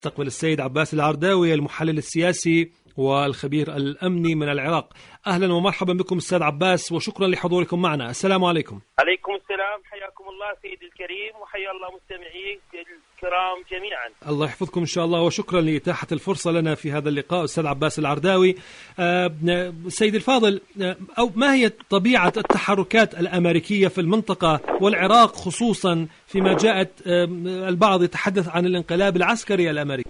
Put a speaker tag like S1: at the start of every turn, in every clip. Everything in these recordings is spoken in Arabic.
S1: استقبل السيد عباس العرداوي المحلل السياسي والخبير الأمني من العراق. أهلا ومرحبا بكم أستاذ عباس، وشكرا لحضوركم معنا. السلام عليكم.
S2: عليكم السلام، حياكم الله سيدي الكريم، وحيا الله مستمعي الكرام جميعا.
S1: الله يحفظكم إن شاء الله، وشكرا لإتاحة الفرصة لنا في هذا اللقاء. أستاذ عباس العرداوي، سيدي الفاضل، أو ما هي طبيعة التحركات الأمريكية في المنطقة والعراق خصوصا فيما جاءت البعض يتحدث عن الانقلاب العسكري الأمريكي؟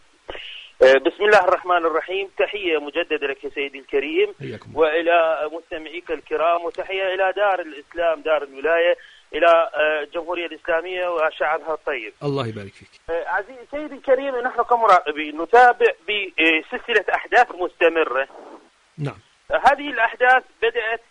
S2: بسم الله الرحمن الرحيم. تحية مجددة لك يا سيدي الكريم وإلى مستمعيك الكرام، وتحية إلى دار الإسلام، دار الولاية، إلى الجمهورية الإسلامية وشعبها الطيب.
S1: الله يبارك فيك.
S2: عزيزي سيدي الكريم، نحن كمراقبين نتابع بسلسلة أحداث مستمرة.
S1: نعم.
S2: هذه الأحداث بدأت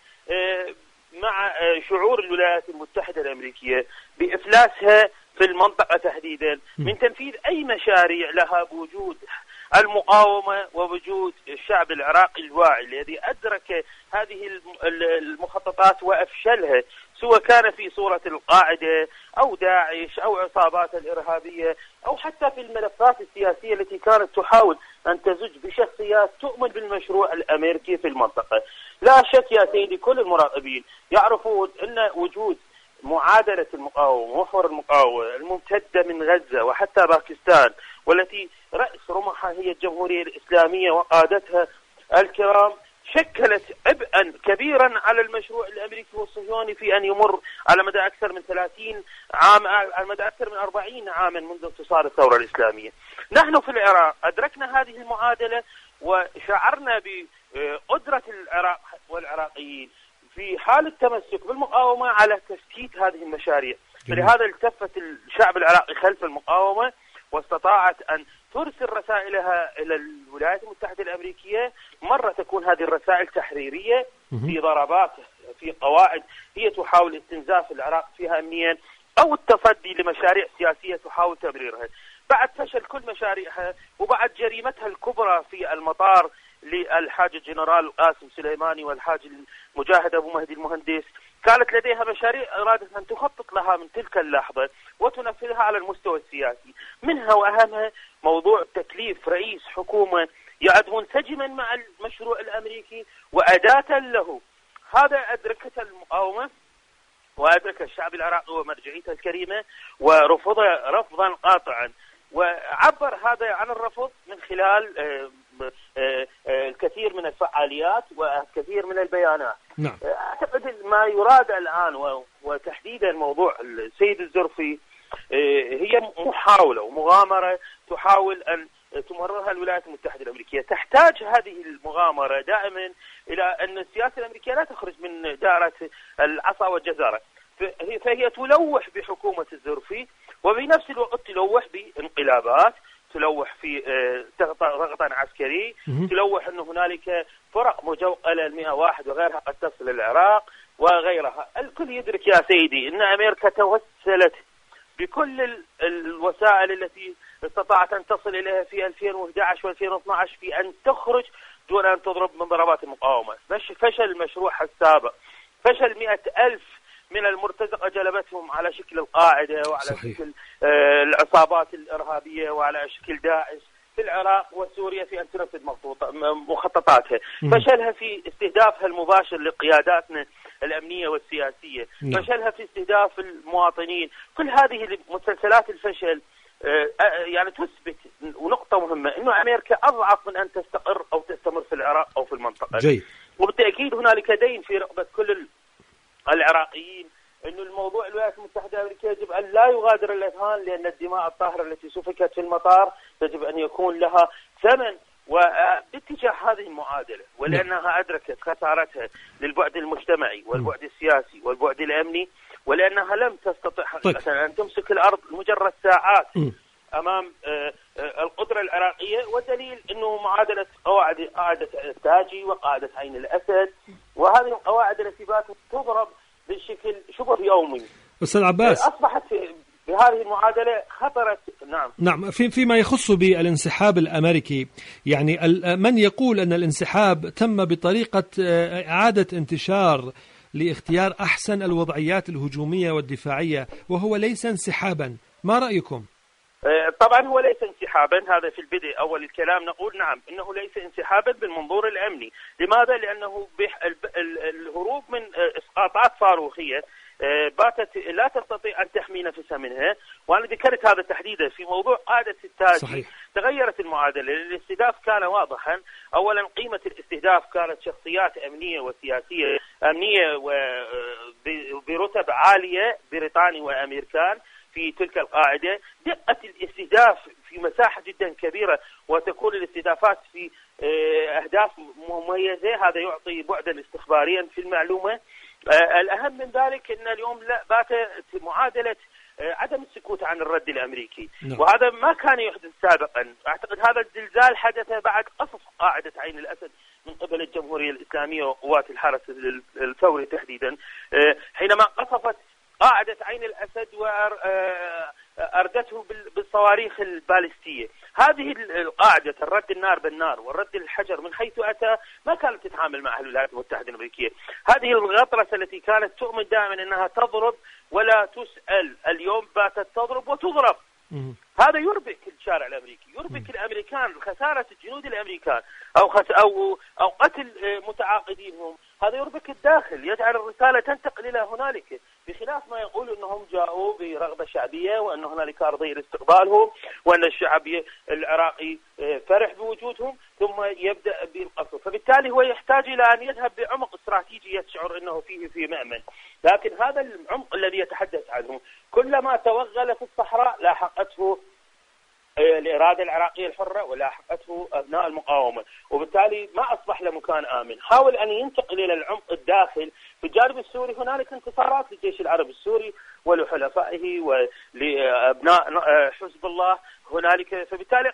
S2: مع شعور الولايات المتحدة الأمريكية بإفلاسها في المنطقة تحديدا من تنفيذ أي مشاريع لها بوجود المقاومة ووجود الشعب العراقي الواعي الذي أدرك هذه المخططات وأفشلها، سواء كان في صورة القاعدة أو داعش أو عصابات الإرهابية أو حتى في الملفات السياسية التي كانت تحاول أن تزج بشخصيات تؤمن بالمشروع الأمريكي في المنطقة. لا شك يا سيدي، كل المراقبين يعرفون أن وجود معادلة المقاومة، محور المقاومة الممتدة من غزة وحتى باكستان، والتي رأس رمحها هي الجمهورية الإسلامية وقادتها الكرام، شكلت عبئا كبيرا على المشروع الأمريكي والصهيوني في أن يمر على مدى أكثر من 30 عام، على مدى أكثر من 40 عاما منذ انتصار الثورة الإسلامية. نحن في العراق أدركنا هذه المعادلة وشعرنا بقدرة العراق والعراقيين في حال التمسك بالمقاومة على تسكيت هذه المشاريع. فلهذا التفت الشعب العراقي خلف المقاومة واستطاعت أن ترسل رسائلها إلى الولايات المتحدة الأمريكية. مرة تكون هذه الرسائل تحريرية في ضربات في قواعد هي تحاول استنزاف العراق فيها أمنيا، أو التصدي لمشاريع سياسية تحاول تبريرها. بعد فشل كل مشاريعها وبعد جريمتها الكبرى في المطار للحاج الجنرال قاسم سليماني والحاج المجاهد أبو مهدي المهندس، كانت لديها مشاريع أرادت أن تخطط لها من تلك اللحظة وتنفذها على المستوى السياسي، منها وأهمها موضوع تكليف رئيس حكومة يعد منسجما مع المشروع الأمريكي وأداة له. هذا أدركته المقاومة وأدرك الشعب العراقي ومرجعيته الكريمة ورفض رفضا قاطعا، وعبر هذا عن الرفض من خلال الكثير من الفعاليات والكثير من البيانات.
S1: نعم.
S2: أعتقد ما يراد الآن وتحديدا موضوع السيد الزرفي هي محاولة ومغامرة تحاول أن تمررها الولايات المتحدة الأمريكية. تحتاج هذه المغامرة دائما إلى أن السياسة الأمريكية لا تخرج من دائرة العصا والجزرة، فهي تلوح بحكومة الزرفي وبنفس الوقت تلوح بانقلابات، تلوح في ضغط عسكري، تلوح أن هنالك فرق مجوقلة 101 وغيرها قد تصل العراق وغيرها. الكل يدرك يا سيدي أن أمريكا توسلت بكل الوسائل التي استطاعت أن تصل إليها في 2011 و2012 في أن تخرج دون أن تضرب من ضربات المقاومة. فشل مشروعها السابق، فشل 100,000 من المرتزقة جلبتهم على شكل القاعدة وعلى
S1: صحيح.
S2: شكل العصابات الإرهابية وعلى شكل داعش في العراق وسوريا في أن تنفذ مخططاتها. فشلها في استهدافها المباشر لقياداتنا الأمنية والسياسية. فشلها في استهداف المواطنين. كل هذه مسلسلات الفشل يعني تثبت ونقطة مهمة إنه أمريكا أضعف من أن تستقر أو تستمر في العراق أو في المنطقة.
S1: جيد.
S2: وبالتأكيد هنالك دين في رقبة كل العراقيين إنه الموضوع الولايات المتحدة الأمريكية يجب أن لا يغادر الأذهان، لأن الدماء الطاهرة التي سفكت في المطار يجب أن يكون لها ثمن وباتجاه هذه المعادلة، ولأنها أدركت خسارتها للبعد المجتمعي والبعد السياسي والبعد الأمني، ولأنها لم تستطع حقيقة أن تمسك الأرض مجرد ساعات أمام القدرة العراقية. والدليل أنه معادلة قاعدة التاجي وقاعدة عين الأسد وهذه القواعد التي باتت تضرب بشكل شبه يومي.
S1: أستاذ عباس،
S2: أصبحت بهذه المعادلة خطرت.
S1: نعم. فيما يخص بالانسحاب الأمريكي، يعني من يقول أن الانسحاب تم بطريقة إعادة انتشار لاختيار أحسن الوضعيات الهجومية والدفاعية، وهو ليس انسحابا. ما رأيكم؟
S2: طبعا هو ليس انسحابا، هذا في البدء أول الكلام نقول نعم إنه ليس انسحابا بالمنظور الأمني. لماذا؟ لأنه الهروب من إسقاطات صاروخية باتت لا تستطيع أن تحمي نفسها منها، وأنا ذكرت هذا تحديدا في موضوع قادة التاجي. صحيح. تغيرت المعادلة، الاستهداف كان واضحا. أولا قيمة الاستهداف كانت شخصيات أمنية وسياسية أمنية برتب عالية، بريطاني وأمريكان في تلك القاعدة. دقة الاستهداف في مساحة جدا كبيرة، وتكون الاستهدافات في أهداف مميزة، هذا يعطي بعدا استخباريا في المعلومة. الأهم من ذلك أن اليوم لا باتت معادلة عدم السكوت عن الرد الأمريكي، وهذا ما كان يحدث سابقا. أعتقد هذا الزلزال حدث بعد قصف قاعدة عين الأسد من قبل الجمهورية الإسلامية وقوات الحرس الثوري تحديدا، حينما قصفت قاعدة عين الأسد وأردته بالصواريخ البالستية. هذه القاعدة الرد النار بالنار والرد الحجر من حيث أتى ما كانت تتعامل مع الولايات المتحدة الأمريكية. هذه الغطرسة التي كانت تؤمن دائما أنها تضرب ولا تسأل، اليوم باتت تضرب وتضرب. هذا يربك الشارع الأمريكي، يربك الأمريكان. خسارة الجنود الأمريكان أو قتل متعاقدينهم، هذا يربك الداخل، يجعل الرسالة تنتقل إلى هنالك، بخلاف ما يقول أنهم جاءوا برغبة شعبية وأن هنالك أرضية لاستقبالهم وأن الشعب العراقي فرح بوجودهم، ثم يبدأ بالقصف. فبالتالي هو يحتاج إلى أن يذهب بعمق استراتيجي يشعر أنه فيه في مأمن. لكن هذا العمق الذي يتحدث عنه كلما توغل في الصحراء لاحقته الإرادة العراقية الحرة ولاحقته أبناء المقاومة، وبالتالي ما أصبح له مكان آمن. حاول أن ينتقل إلى العمق الداخل. في الجانب السوري هنالك انتصارات للجيش العربي السوري ولحلفائه ولأبناء حزب الله هنالك، فبالتالي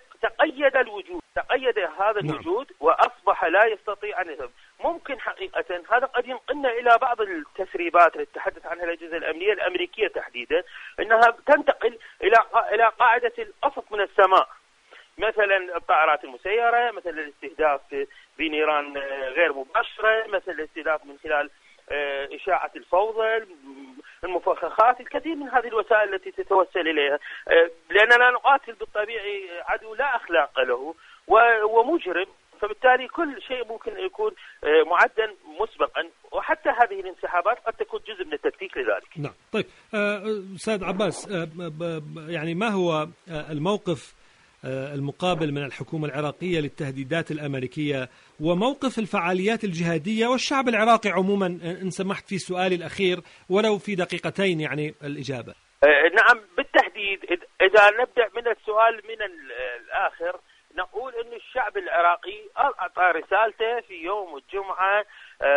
S2: تقيد هذا الوجود وأصبح لا يستطيع أن يذهب. ممكن حقيقة هذا قد ينقلنا إلى بعض التسريبات التي تحدث عنها الأجهزة الأمنية الأمريكية تحديدا، أنها تنتقل إلى قاعدة القصف من السماء، مثلا الطائرات المسيرة، مثلا الاستهداف بنيران غير مباشرة، مثلا الاستهداف من خلال إشاعة الفوضى، المفخخات، الكثير من هذه الوسائل التي تتوسل إليها، لأننا نقاتل بالطبيعي عدو لا أخلاق له ومجرم، فبالتالي كل شيء ممكن يكون معدا مسبقا، وحتى هذه الانسحابات قد تكون جزء من التكتيك لذلك.
S1: نعم. طيب أستاذ عباس، يعني ما هو الموقف المقابل من الحكومة العراقية للتهديدات الأمريكية وموقف الفعاليات الجهادية والشعب العراقي عموما، إن سمحت في سؤالي الأخير ولو في دقيقتين يعني الإجابة؟
S2: نعم بالتحديد. إذا نبدأ من السؤال من الآخر، نقول أن الشعب العراقي أعطى رسالته في يوم الجمعة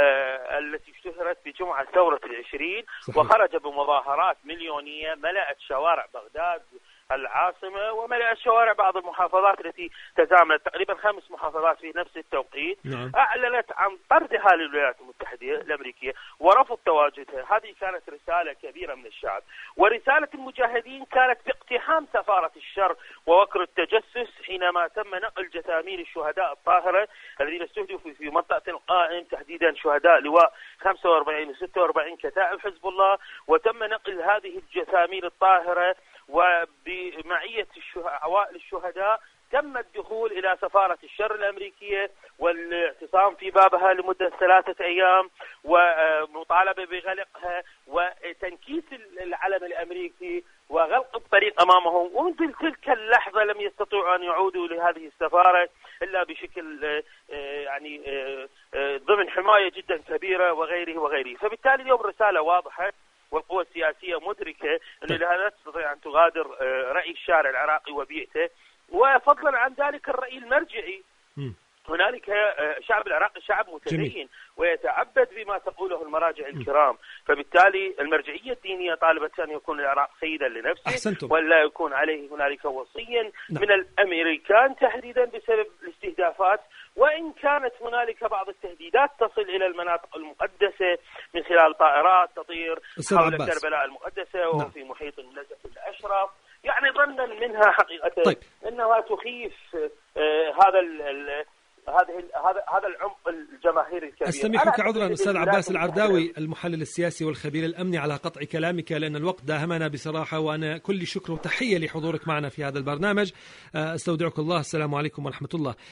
S2: التي اشتهرت بجمعة ثورة 20، وخرج بمظاهرات مليونية ملأت شوارع بغداد العاصمة وملأت شوارع بعض المحافظات التي تزامنت، تقريبا 5 محافظات في نفس التوقيت. نعم. أعلنت عن طردها للولايات المتحدة الأمريكية ورفض تواجدها. هذه كانت رسالة كبيرة من الشعب. ورسالة المجاهدين كانت باقتحام سفارة الشر ووكر التجسس حينما تم نقل جثامين الشهداء الطاهرة الذين استهدفوا في منطقة القائم، تحديدا شهداء لواء 45 و 46 كتائب حزب الله، وتم نقل هذه الجثامين الطاهرة وبمعية عوائل الشهداء تم الدخول إلى سفارة الشر الأمريكية والاعتصام في بابها لمدة 3 أيام ومطالبة بغلقها وتنكيس العلم الأمريكي وغلق الطريق أمامهم. ومن تلك اللحظة لم يستطيعوا أن يعودوا لهذه السفارة إلا بشكل يعني ضمن حماية جدا كبيرة وغيره. فبالتالي اليوم رسالة واضحة، والقوى السياسية مدركة أنه لا تستطيع أن تغادر رأي الشارع العراقي وبيئته، وفضلا عن ذلك الرأي المرجعي. هنالك شعب العراق شعب متدين ويتعبد بما تقوله المراجع الكرام، فبالتالي المرجعية الدينية طالبت أن يكون العراق سيدا لنفسه ولا يكون عليه هنالك وصيا من الأمريكان تحديدا بسبب الاستهدافات، وإن كانت هنالك بعض التهديدات تصل إلى المناطق المقدسة من خلال طائرات تطير حول كربلاء المقدسة وفي محيط النزف الأشرف، يعني ظنا منها حقيقة أنها تخيف هذا العمق الجماهيري الكبير.
S1: استميحك عذرا أستاذ عباس العرداوي المحلل السياسي والخبير الأمني على قطع كلامك، لأن الوقت داهمنا بصراحة، وأنا كل شكر وتحية لحضورك معنا في هذا البرنامج. استودعك الله، السلام عليكم ورحمة الله.